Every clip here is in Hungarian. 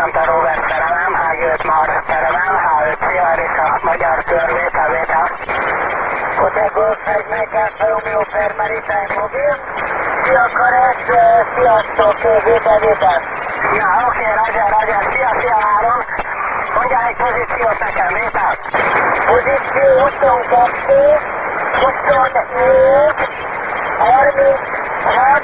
Santa Robert szerelem, H5 Mars szerelem, H5 Sierra és a magyar kör, vétel. Hotel Golf 1 Mike Alfa Romeo per Maritime Mobil. Szia Karesz, sziasztok, vétel. Ja, oké, Roger, szia Áron. Mondjál egy pozíciót nekem, vétel. Pozíció 22, 24, 36,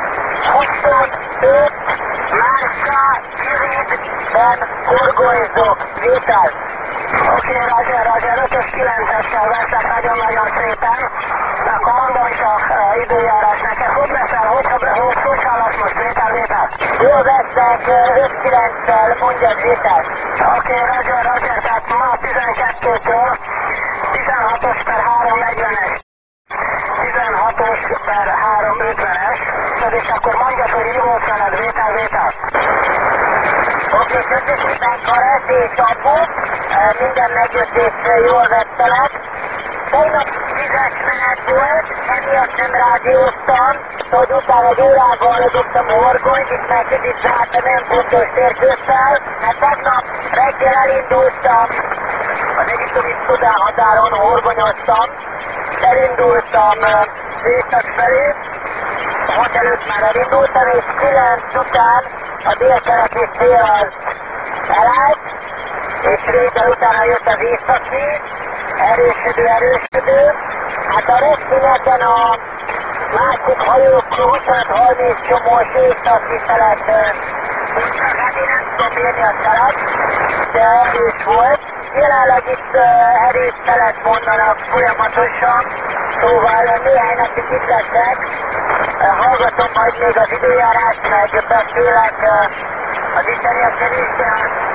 25, Mársa, Kiridben horgonyzok, vétel. Oké, Roger, 5-ös 9-essel veszek nagyon-nagyon szépen. Akkor mondom is a időjárás neked. Hogy veszel, hogy hallasz most, vétel? Jól veszek 5-9-szel, mondjad vétel. Oké, Roger, tehát ma 12-től 16-os per 340-es. 16-os per 350-es. És akkor mondjad, hogy mi volt veled, vétel. Oké, köszönöm szépen Karesz és Apu, minden megjött és jól vettelek. Tegnap 10-es menet volt, emiatt nem rádióztam, hogy utána egy órával aludottam horgonyt, itt már kicsit zárt a nem pontos térkőssel. Hát tegnap reggel elindultam, az egyiptomi Szudán határon horgonyoztam, elindultam észak felé, 6 előtt már elindultam, és 9 után a délkeleti szél az elállt, és reggel utána jött az északi, erősödő. Hát a rögtöneken a másik hajókról 25-30 csomós északi szelet tudtak, hát én nem tudom mérni a szelet, de erős volt. Jelenleg itt erős szelet mondanak folyamatosan, szóval néhány napig itt leszek. Hallgatom majd még az időjárás, meg beszélek az itteniekkel is, de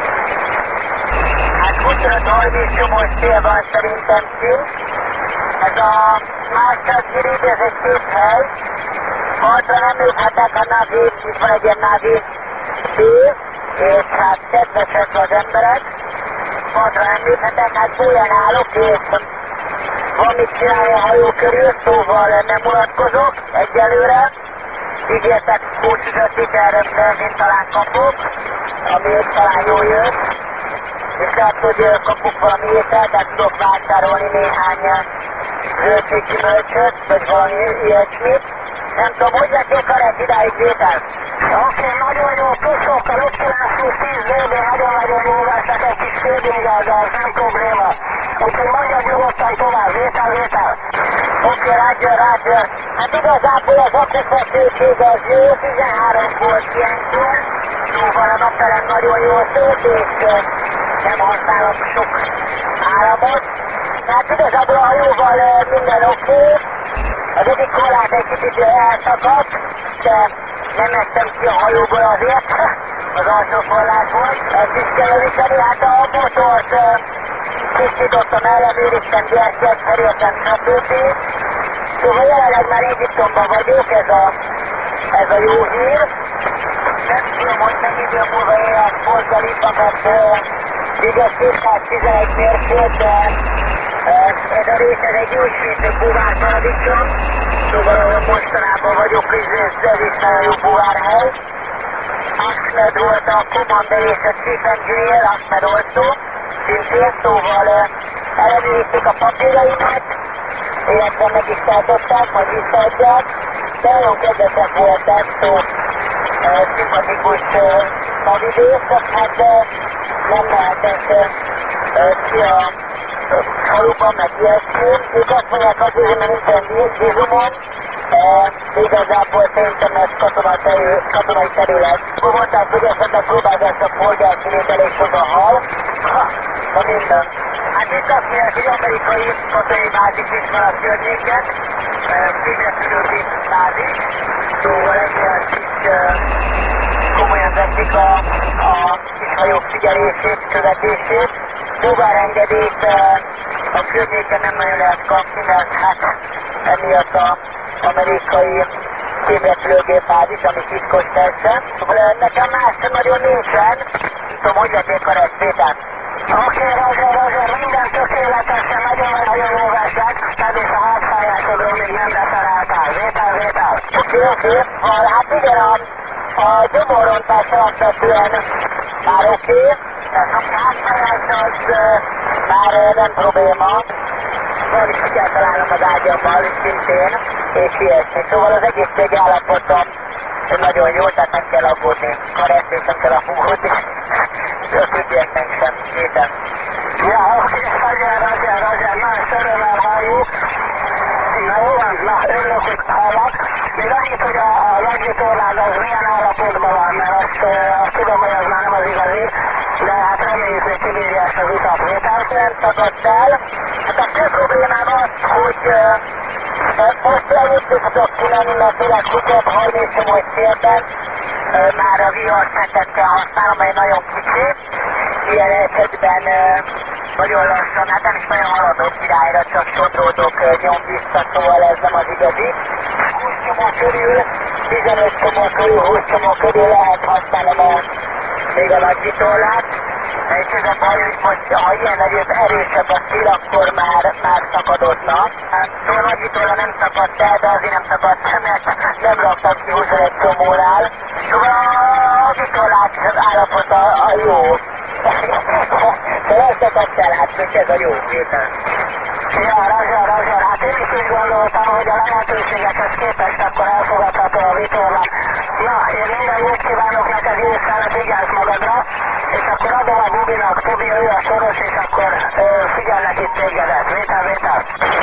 hát 25-30 csomós szél van szerintem kint. Ez a Mársa Kirid, ez egy szép hely. Partra nem léphetek a navig, itt van egy ilyen navig tév, és hát kedvesek az emberek. Partra nem léphetek, hát bújján állok, és van mit csinálni a hajó körül, szóval nem unatkozok egyelőre. Ígértek 25 literre benzint talán kapok, ami talán jól jön. És lehet, hogy kapok valami ételt, tehát tudok vásárolni néhány zöldséggyümölcsöt, vagy valami ilyesmit. Nem tudom, hogy lettél Karesz idáig vétel? Oké, nagyon jó, köszönöm, 5-9-10 BB, nagyon-nagyon jó veszek, egy kis félbégázzal, az nem probléma. Úgyhogy mondjad nyugodtan tovább, vétel. Oké, Roger. Hát igazából az akufeszültség az jó, 13 volt ilyenkor, szóval a napelem nagyon jól szólt, és nem használok sok áramot. Hát igazából a hajóval minden oké. Az egyik korlát egy kicsit elszakadt, de nem estem ki a hajóból azért, az alsó korlátból. Ezt is kell javítani, hát a motort tisztítottam, ellenőriztem, gyertyát, cseréltem, stb. Szóval jelenleg már Egyiptomban vagyok, ez a jó hír. Nem tudom, hogy mennyi idő múlva élet Forgalibba, mert ügyes 211 mérföld, de ez a rész, ez egy jósvétő búvár paradicsom, szóval ahol mostanában vagyok, ez is nagyon jó búvárhely. Ahmed volt a commander és a chief engineer, Ahmed Olszó, szintén, szóval ellenőrizték a papíraimat, illetve meg is tartották, majd visszaadják, de nagyon kedvesek voltak, szóval szimpatikus navidész, hát nem mehetek ki a faluban, meg ilyesmi. Ők azt mondják azért, mert nincsen vízumon, igazából szerintem ez katonai terület. Akkor mondták, hogy esetleg próbálják a polgárkivétel és oda hal. Na minden. Hát itt azt mondják, hogy amerikai katonai bázis is van a környéken, fémrepülőgép bázis, szóval emiatt is komolyan veszik a kis hajók figyelését, követését. Búvárengedélyt a környéken nem nagyon lehet kapni, mert hát emiatt az amerikai fémrepülőgép bázis, ami titkos persze. Szóval nekem más nagyon nincsen, tudom, hogy lettél Karesz vétel. Oké, Roger, minden tökéletesen, nagyon-nagyon jó veszek, és a hátfájásodról még nem referáltál, vétel. Oké, hát igen, A gyomorrontás alapvetően már oké, tehát a hátfájás az már nem probléma. Van is ki kell találnom az ágyammal szintén, és ilyesmi. Szóval az egészségi állapotom nagyon jó, tehát nem kell aggódni. Karesztén sem kell aggódni. A többieknek sem. Kéten. Ja, oké, Roger, na, és örömmel halljuk. Na jó van, na, örülök, hogy hallak. Még annyit, hogy a longitúrnád az milyen állapotban van, mert azt tudom, hogy az már nem az igazi, de hát reméljük, hogy kibírja ezt az utat. Nem szakadt el. Hát a fő problémám az, hogy most ennyit tudok kimenni, mert tényleg futott 30 komoly szélben. Már a viharszetet használom, mert nagyon kicsi. Ilyen esetben nagyon lassan, hát nem is nagyon haladok királyra, csak sodródok nyom vissza, szóval ez nem az igazi. 20 csomó körül, 15 csomó körül, 20 csomó körül lehet használnom még a nagy vitorlát. És ez a baj, hogy most, ha ilyen nagyobb erősebb a szél, akkor már szakadozna. Szóval nagy vitorla nem szakadt el, de azért nem szakadt el, mert nem raktam ki 21 csomónál. Szóval a vitorlát állapota a jó. Szóval nem szakadt el, hát most ez a jó, értem. Ja, Roger, hát én is úgy gondoltam, hogy a lehetőségekhez képest akkor elfogadható a vitorla. Na, én minden jót kívánok neked, jó szelet, vigyázz magadra, és akkor adom a Bubinak, Tobi, ő a soros, és akkor figyelnek itt tégedet. Vétel.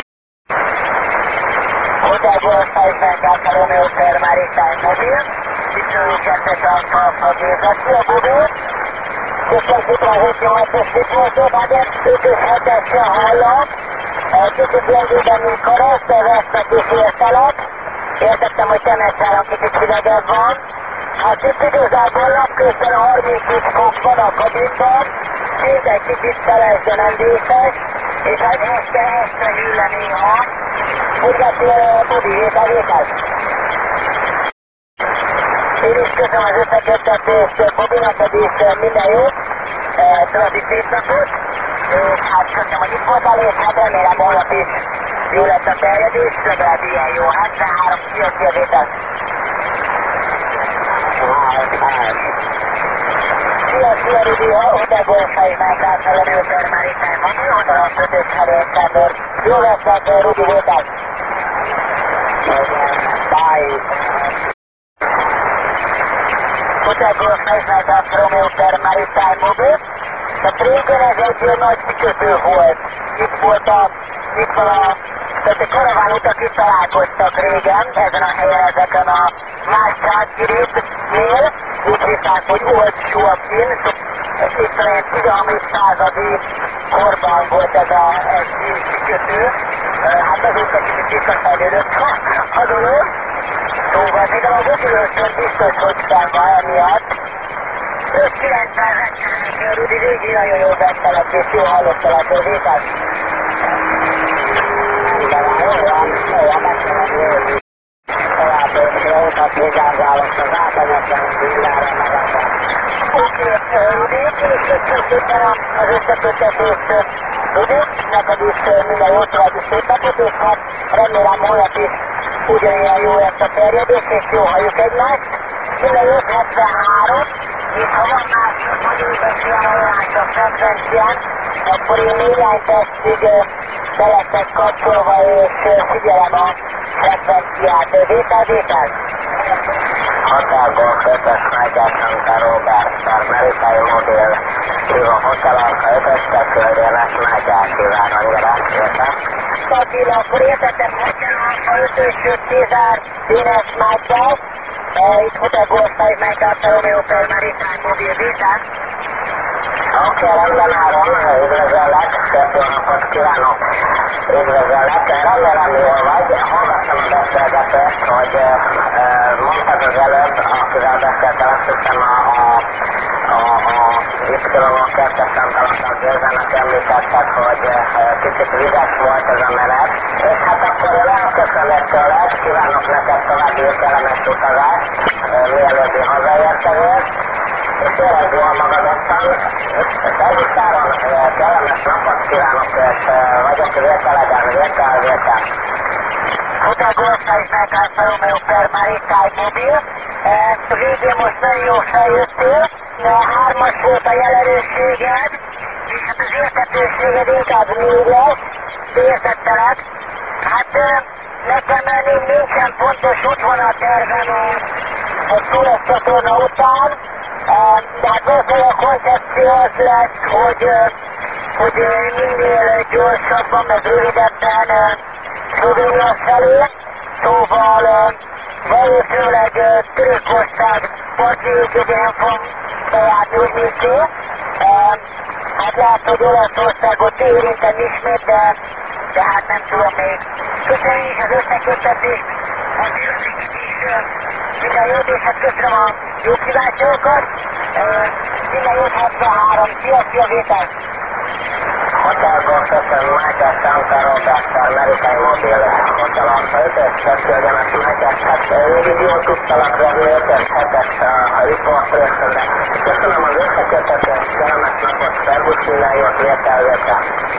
Hotel Golf 5 Alfa Romeo per Maritime Mobil, 12-es Alfa Gézaki, a Bubi. Köszönöm szépen a 7-8-es Sziklózó, Bagyet, 5-7-esre hallom. Kicsit gyengében, mint Kareszt, de vesznek és értelek. Értettem, hogy Temesváron kicsit hidegebb van. Hát itt igazából napközben 30 fok van a kabinban, szinte egy kicsit szeles, de nem vészes, és hát este hűle néha. Furgatja Budi, vétel. Én is köszönöm az összeköttetést, Bobinak pedig minden jót, további szép napot, és hát köszönöm, hogy itt voltál, és hát remélem holnap is jó lesz a terjedés, legalább ilyen jó. 73, szia, vétel. Szia, Rudi, Hotel Golf 5 Alfa Romeo per Maritime Mobil, oda a 5-ös Sándor. Jó lesz, Rudi, vétel. Bye. Hotel Golf 5 Alfa Romeo per Maritime Mobil. Tehát régen ez egy nagy kikötő volt. Itt van tehát a karavánutak itt találkoztak régen, ezen a helyen, ezeken a más Császkirétnél. Úgy hívták, hogy olcsó a fin. Itt olyan 13. századi korban volt ez a kikötő. Hát azóta kicsit visszafejlődött a dolog. Szóval például a Bubiról biztos, hogy sem van emiatt. 5-9-ben Rudi régi nagyon jó vettelek, és jó hallottalak, hogy vétel. Olyan megszerelni. Tovább és jó utat vigyázzálok, az átanyagban villára magadban. Oké, Rudi, és köszönöm szépen az összeköttetést. Rudi, neked is minden jó további szép napot, és hát remélem holnap is ugyanilyen jó lesz a terjedés, és jó halljuk egymást. Minden jót, 73, és ha van másik, hogy éves ajánlás a frekvencián, akkor én néhány percig be leszek kapcsolva, és figyelem a frekvenciát. Vétel. Hotel Golf 5-ös Magyar Santa Robert per Maritime Mobil, hívom Hotel Alfa 5-ös Tekölgyenes Mágyár kívánom, értem? Attila, akkor értettem, Hotel Alfa 5-ös Cézár Dénes Mágyár, itt Hotel Golf 5 Alfa Romeo per Maritime Mobil, vétel? Oké, rendben állom, üdvözöllek, szép jó napot kívánok, üdvözöllek, remélem jól vagy, hallgattam a beszélgetést, hogy mondtad az előbb, akivel beszéltem, azt hiszem Y-2-es Antalantal Gézának említettek, hogy kicsit vizes volt ez a menet, és hát akkor én elköszönök tőled, kívánok neked további kellemes utazást, mielőbbi hazaértenél, és tényleg jól magadottan, Szervuszáron kellemes napot kívánok, és vagyok vételegen, vétel. Hotel Golf Size 9 Alfa Romeo per Maritime Mobil. Végén most nagyon jó feljöttél, 3-as volt a jelerősséged, és hát az értetőséged inkább 4 lesz, értettelek. Hát nekem még nincsen pontos útvonaltervem a Suez csatorna után, de hát valószínűleg a koncepció az lesz, hogy minél gyorsabban, meg rövidebben Szlovénia felé, szóval valószínűleg Törökország partjéig nem fogom bejárni úgy nézni. Hát lehet, hogy Olaszországot érintem ismét, de hát nem tudom még. Köszönjük is az összeköttetést, a Győzőkit is minden jót, és hát köszönöm a jó kíváncsiókat. Minden jót 73, szia Vétel! Hotel Golf Mike Santa Roberta, Amerikai Mobil, Hotel Alfa 5-ös, beszélgenek Mike, hát végig jól tudtalak venni 5-ös, 7-es a report rögtön, de köszönöm az összekötetést, kellemes napot, szervusz, minden jót, Vétel.